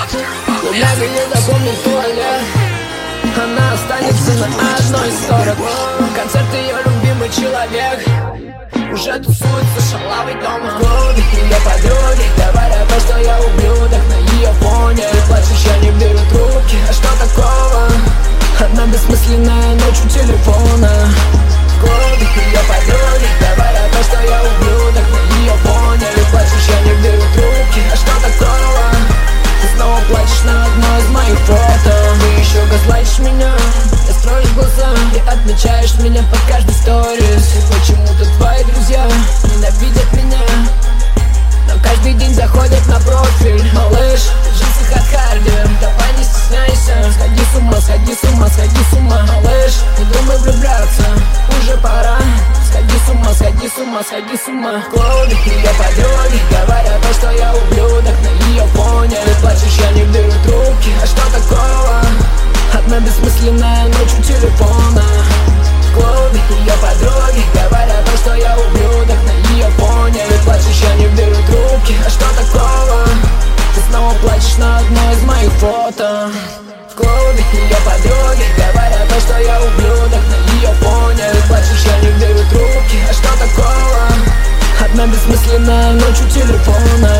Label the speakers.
Speaker 1: Луна не запомнит туалет, она останется на одной из сторон. Концерт ее любимый человек уже тусуется шалавой дома. В клубе ее подруги говорят то, что я ублюдок на ее фоне. И плачешь, я не беру трубки, а что такого? Одна бессмысленная ночь у телефона. В клубе ее подруги говорят то, что я ублюдок на ее фоне. И плачешь, я не беру трубки, а что такого? Ты снова плачешь на одно из моих фото. Ты еще газлайтишь меня, ты строишь глаза, ты отмечаешь меня под каждой сторис. И почему-то твои друзья ненавидят меня, но каждый день заходят на профиль. Малыш, в джинсах от Харди, давай не стесняйся. Сходи с ума, сходи с ума, сходи с ума. Малыш, не думай влюбляться, уже пора. Сходи с ума, сходи с ума, сходи с ума. В клубе ее подруги говорят то, что я ублюдок на ее фоне. Ты плачешь, я не беру трубки, а что такого? Одна бессмысленная ночь у телефона. В клубе ее подруги говорят то, что я ублюдок на ее фоне. Ты плачешь, я не беру трубки, а что такого? Ты снова плачешь на одно из моих фото. В клубе ее подруги говорят то, что я ублюдок на ее фоне. Ты плачешь, я не беру трубки, а что такого? Одна бессмысленная ночь у телефона.